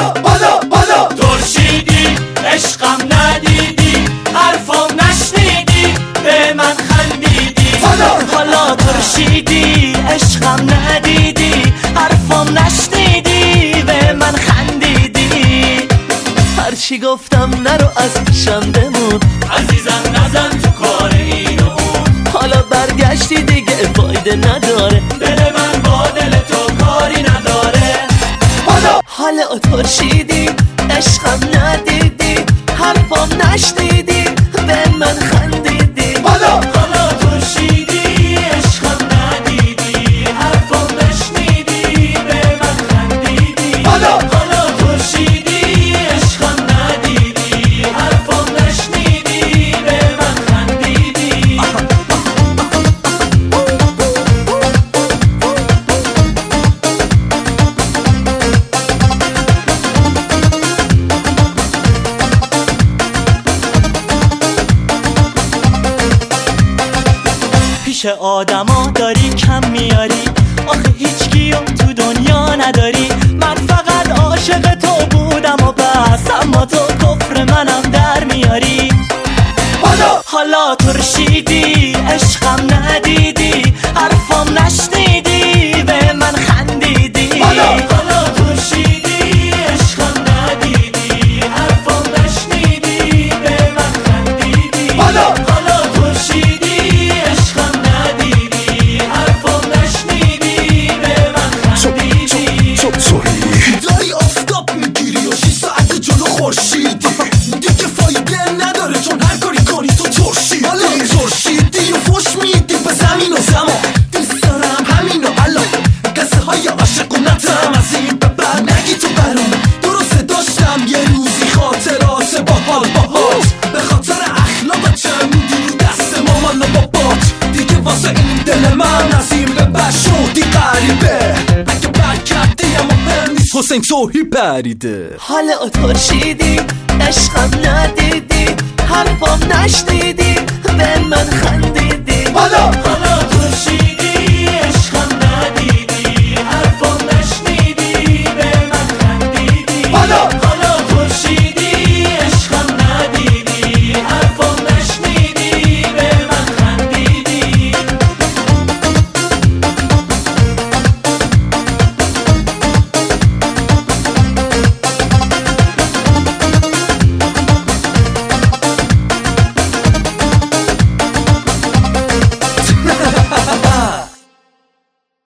بالا ترشیدی عشقم ندیدی حرفم نشنیدی به من خندیدی حالا ترشیدی عشقم ندیدی حرفم نشنیدی به من خندیدی هرچی گفتم نرو از پیشم بمون عزیزم نزن تو کار این و اون حالا برگشتی دیگه فایده نداره دل من با دل تو کاری نداره حالا ترشیدی عشقم ندیدی حرفم نشنیدی به من خندیدی حالا ترشیدی عشقم ندیدی حرفم نشنیدی به من خندیدی حالا ترشیدی عشقم ندیدی حرفم نشنیدی به من خندیدی پیش آدما داری کم میاری آخه هیچ کیو تو دنیا نداری من فقط عاشق تو بودم و بس اما تو کفر منم در میاری حالا ترشیدی عشقم ندیدی حرفم نشنیدی به من خندیدی حالا ترشیدی عشقم ندیدی حرفم نشنیدی به من خندیدی حالا ترشیدی عشقم ندیدی حرفم نشنیدی به من خندیدی داری آفتاب میگیری و 6 ساعت جلو خورشیدی دیگه فایده نداره چون هر کاری کنی تو ترشیدی ترشیدی و فوش میدی به زمین و زمان دوست دارم همین و الان قصه های عاشقونتم از این به بعد نگی تو برام درسته داشتم یه روزی خاطرات باحال به خاطر اخلاق چم میدی رو دست مامان و بابات دیگه واسه این دل من از این به بعد شدی غریبه اگه برگردی اما مهم نیست حسین توهی پریده حالا ترشیدی عشقم ندیدی حرفم نشنیدی به من خندیدی حالا ترشیدی